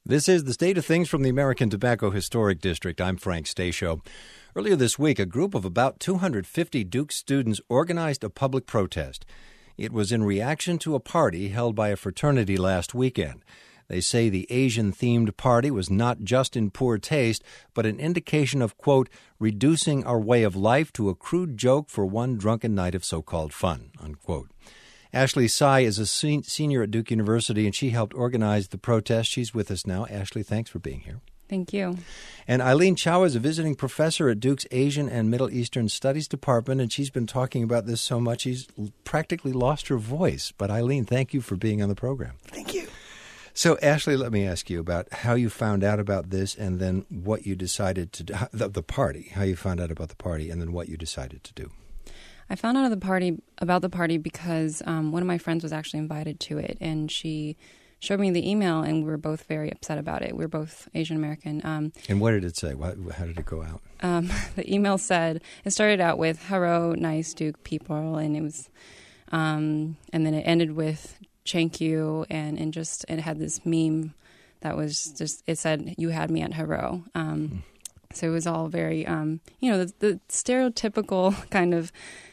This is the State of Things from the American Tobacco Historic District. I'm Frank Stasio. Earlier this week, a group of about 250 Duke students organized a public protest. It was in reaction to a party held by a fraternity last weekend. They say the Asian-themed party was not just in poor taste, but an indication of, quote, reducing our way of life to a crude joke for one drunken night of so-called fun, unquote. Ashley Tsai is a senior at Duke University, and she helped organize the protest. She's with us now. Ashley, thanks for being here. Thank you. And Eileen Chow is a visiting professor at Duke's Asian and Middle Eastern Studies Department, and she's been talking about this so much she's practically lost her voice. But Eileen, thank you for being on the program. Thank you. So, Ashley, let me ask you about how you found out about this and then what you decided to do, the party, how you found out about the party and then what you decided to do. I found out about the party because one of my friends was actually invited to it, and she showed me the email, and we were both very upset about it. We were both Asian American. And what did it say? How did it go out? The email said, it started out with, hello, nice Duke people, and it was, and then it ended with, thank you, and it had this meme that was just, it said, you had me at hello. So it was all very, the stereotypical kind of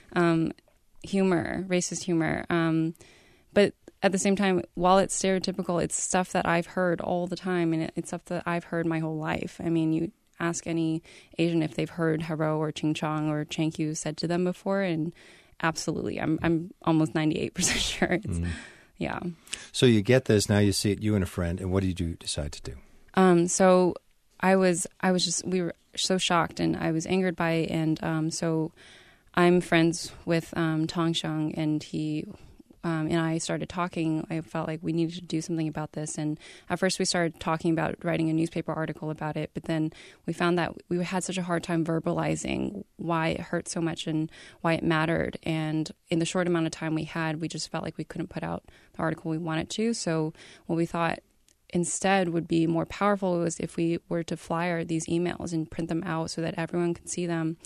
humor, racist humor. But at the same time, while it's stereotypical, it's stuff that I've heard all the time, and it's stuff that I've heard my whole life. I mean, you ask any Asian if they've heard hello or ching chong or thank you said to them before, and absolutely, I'm almost 98% sure. It's, yeah. So you get this, now you see it, you and a friend, and what did you decide to do? So we were so shocked, and I was angered by it, and so I'm friends with Tong Xiong, and he and I started talking. I felt like we needed to do something about this, and at first we started talking about writing a newspaper article about it, but then we found that we had such a hard time verbalizing why it hurt so much and why it mattered, and in the short amount of time we had, we just felt like we couldn't put out the article we wanted to, so what we thought instead would be more powerful was if we were to flyer these emails and print them out so that everyone could see them.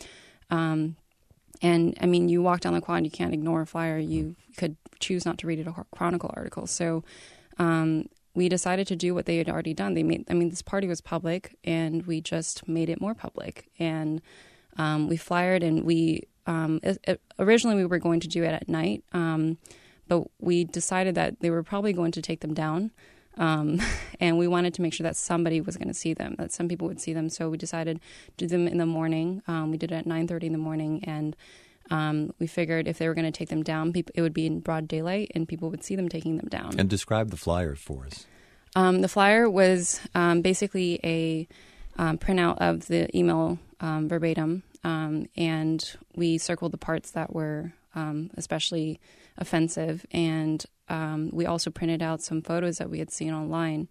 And I mean, you walk down the quad, you can't ignore a flyer. You could choose not to read a Chronicle article. So we decided to do what they had already done. This party was public, and we just made it more public. And we flyered, and originally we were going to do it at night, but we decided that they were probably going to take them down. And we wanted to make sure that somebody was going to see them, that some people would see them. So we decided to do them in the morning. We did it at 9:30 in the morning, and we figured if they were going to take them down, it would be in broad daylight, and people would see them taking them down. And describe the flyer for us. The flyer was basically a printout of the email verbatim, and we circled the parts that were especially offensive, and we also printed out some photos that we had seen online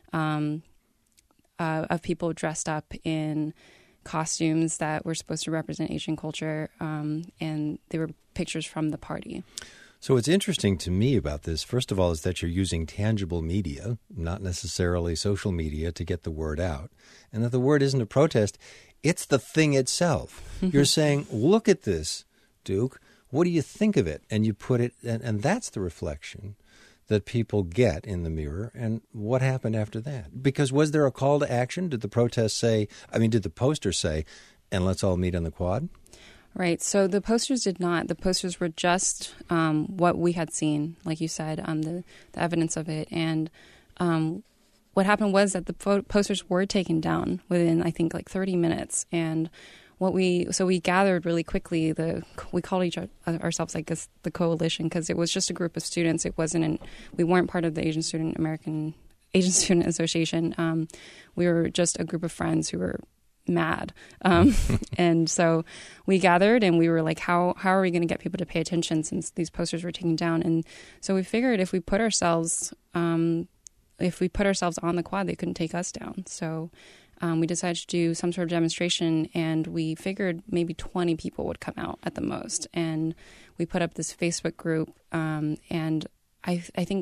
of people dressed up in costumes that were supposed to represent Asian culture, and they were pictures from the party. So what's interesting to me about this, first of all, is that you're using tangible media, not necessarily social media, to get the word out, and that the word isn't a protest, it's the thing itself. You're saying, look at this, Duke. What do you think of it? And you put it, and that's the reflection that people get in the mirror. And what happened after that? Because was there a call to action? Did the poster say, and let's all meet on the quad? Right. So the posters did not. The posters were just what we had seen, like you said, the evidence of it. And what happened was that the posters were taken down within, I think, like 30 minutes. And we gathered really quickly. We called ourselves, I guess, the coalition, because it was just a group of students. We weren't part of the Asian Student Association. We were just a group of friends who were mad, and so we gathered, and we were like, how are we going to get people to pay attention since these posters were taken down? And so we figured if we put ourselves on the quad, they couldn't take us down. So we decided to do some sort of demonstration, and we figured maybe 20 people would come out at the most. And we put up this Facebook group, and I think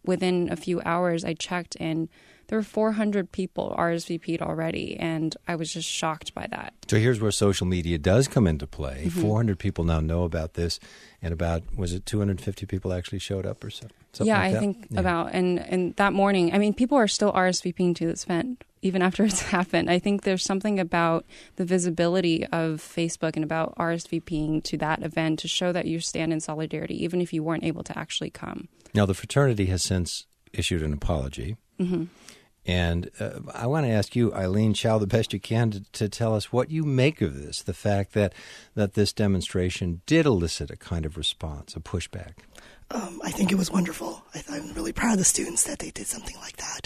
within a few hours, I checked, and there were 400 people RSVP'd already, and I was just shocked by that. So here's where social media does come into play. 400 people now know about this, and about, was it 250 people actually showed up or so? Yeah, like I think about, and that morning, I mean, people are still RSVPing to this event, even after it's happened. I think there's something about the visibility of Facebook and about RSVPing to that event to show that you stand in solidarity, even if you weren't able to actually come. Now, the fraternity has since issued an apology. Mm-hmm. And I want to ask you, Eileen Chao, the best you can to tell us what you make of this, the fact that this demonstration did elicit a kind of response, a pushback. I think it was wonderful. I'm really proud of the students that they did something like that.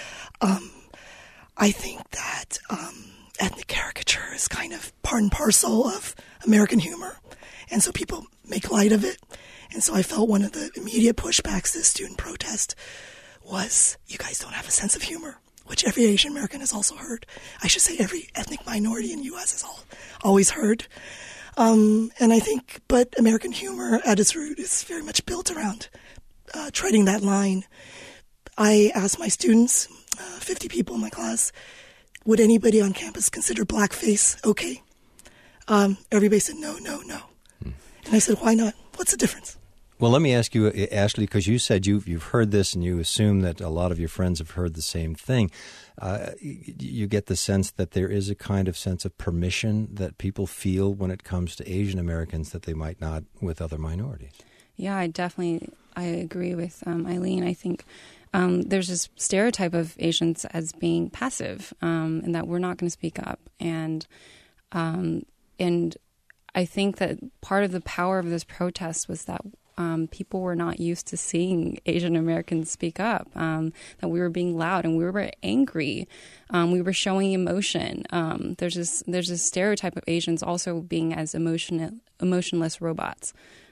I think that ethnic caricature is kind of part and parcel of American humor, and so people make light of it. And so I felt one of the immediate pushbacks to the student protest was, you guys don't have a sense of humor, which every Asian American has also heard. I should say every ethnic minority in the U.S. has always heard. And I think, but American humor at its root is very much built around treading that line. I asked my students, 50 people in my class, would anybody on campus consider blackface okay? Everybody said no. And I said, why not? What's the difference? Well, let me ask you, Ashley, because you said you've heard this and you assume that a lot of your friends have heard the same thing. You get the sense that there is a kind of sense of permission that people feel when it comes to Asian Americans that they might not with other minorities. Yeah, I agree with Eileen. I think there's this stereotype of Asians as being passive and that we're not going to speak up. And I think that part of the power of this protest was that people were not used to seeing Asian Americans speak up, that we were being loud and we were angry. We were showing emotion. There's this stereotype of Asians also being as emotionless robots.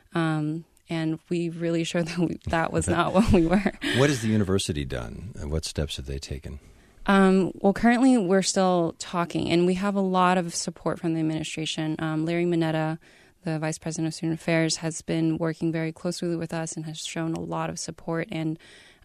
And we really showed that that was not what we were. What has the university done? What steps have they taken? Well, currently we're still talking, and we have a lot of support from the administration. Larry Mineta, the Vice President of Student Affairs, has been working very closely with us and has shown a lot of support and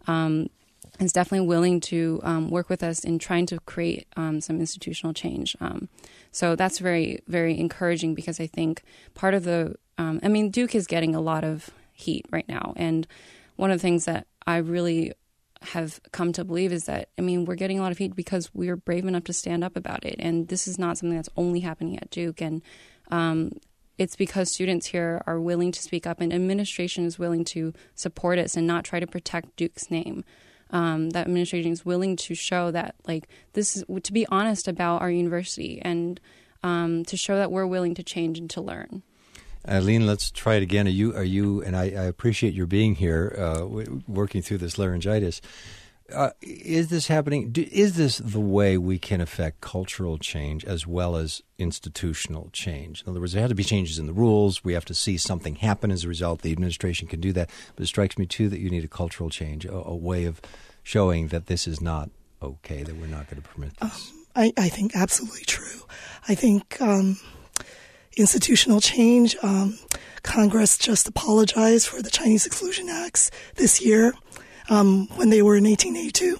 is definitely willing to work with us in trying to create some institutional change. So that's very, very encouraging because I think part of the Duke is getting a lot of heat right now. And one of the things that I really have come to believe is that, we're getting a lot of heat because we're brave enough to stand up about it. And this is not something that's only happening at Duke. And it's because students here are willing to speak up and administration is willing to support us and not try to protect Duke's name. That administration is willing to show that, this is to be honest about our university and to show that we're willing to change and to learn. Eileen, let's try it again. Are you? And I appreciate your being here, working through this laryngitis. Is this happening? Is this the way we can affect cultural change as well as institutional change? In other words, there have to be changes in the rules. We have to see something happen as a result. The administration can do that. But it strikes me, too, that you need a cultural change, a way of showing that this is not okay, that we're not going to permit this. I think absolutely true. I think institutional change, Congress just apologized for the Chinese Exclusion Acts this year. When they were in 1882.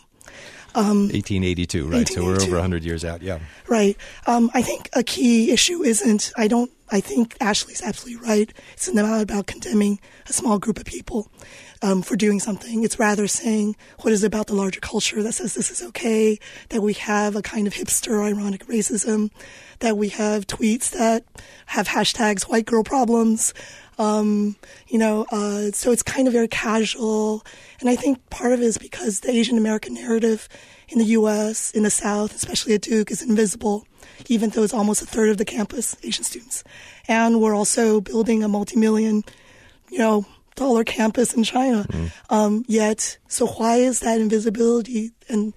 1882, right. 1882. So we're over 100 years out, yeah. Right. I think a key issue isn't, I think Ashley's absolutely right. It's not about condemning a small group of people for doing something. It's rather saying, what is it about the larger culture that says this is okay, that we have a kind of hipster, ironic racism, that we have tweets that have hashtags white girl problems, so it's kind of very casual. And I think part of it is because the Asian American narrative in the U.S., in the South, especially at Duke, is invisible, even though it's almost a third of the campus, Asian students. And we're also building a multi-million, dollar campus in China. So why is that invisibility and,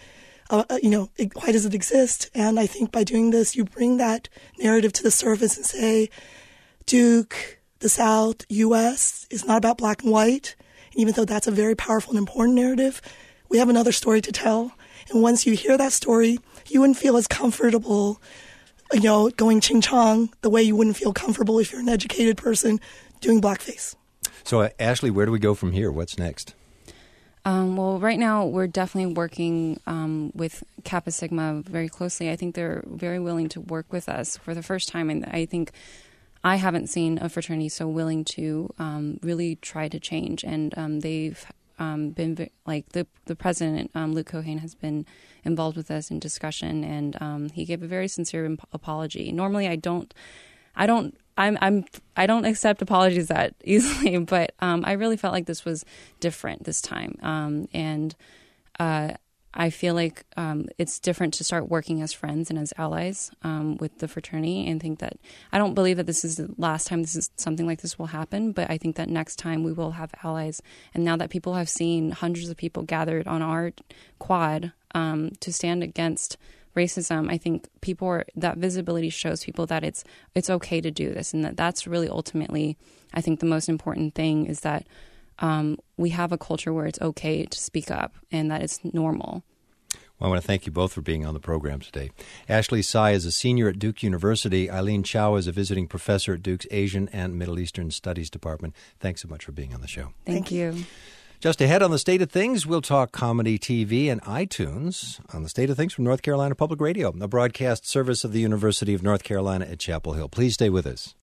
why does it exist? And I think by doing this, you bring that narrative to the surface and say, Duke, the South, U.S. is not about black and white. Even though that's a very powerful and important narrative, we have another story to tell. And once you hear that story, you wouldn't feel as comfortable, going ching chong the way you wouldn't feel comfortable if you're an educated person doing blackface. So, Ashley, where do we go from here? What's next? Well, right now we're definitely working with Kappa Sigma very closely. I think they're very willing to work with us for the first time, and I think I haven't seen a fraternity so willing to really try to change. And they've been like the president, Luke Cohane, has been involved with us in discussion, and he gave a very sincere apology. Normally, I don't accept apologies that easily, but I really felt like this was different this time, and I feel like it's different to start working as friends and as allies with the fraternity, and think that I don't believe that this is the last time something like this will happen, but I think that next time we will have allies. And now that people have seen hundreds of people gathered on our quad to stand against racism, I think that visibility shows people that it's okay to do this, and that's really ultimately, I think, the most important thing is that we have a culture where it's okay to speak up and that it's normal. Well, I want to thank you both for being on the program today. Ashley Tsai is a senior at Duke University. Eileen Chow is a visiting professor at Duke's Asian and Middle Eastern Studies Department. Thanks so much for being on the show. Thank you. Just ahead on The State of Things, we'll talk comedy, TV, and iTunes on The State of Things from North Carolina Public Radio, a broadcast service of the University of North Carolina at Chapel Hill. Please stay with us.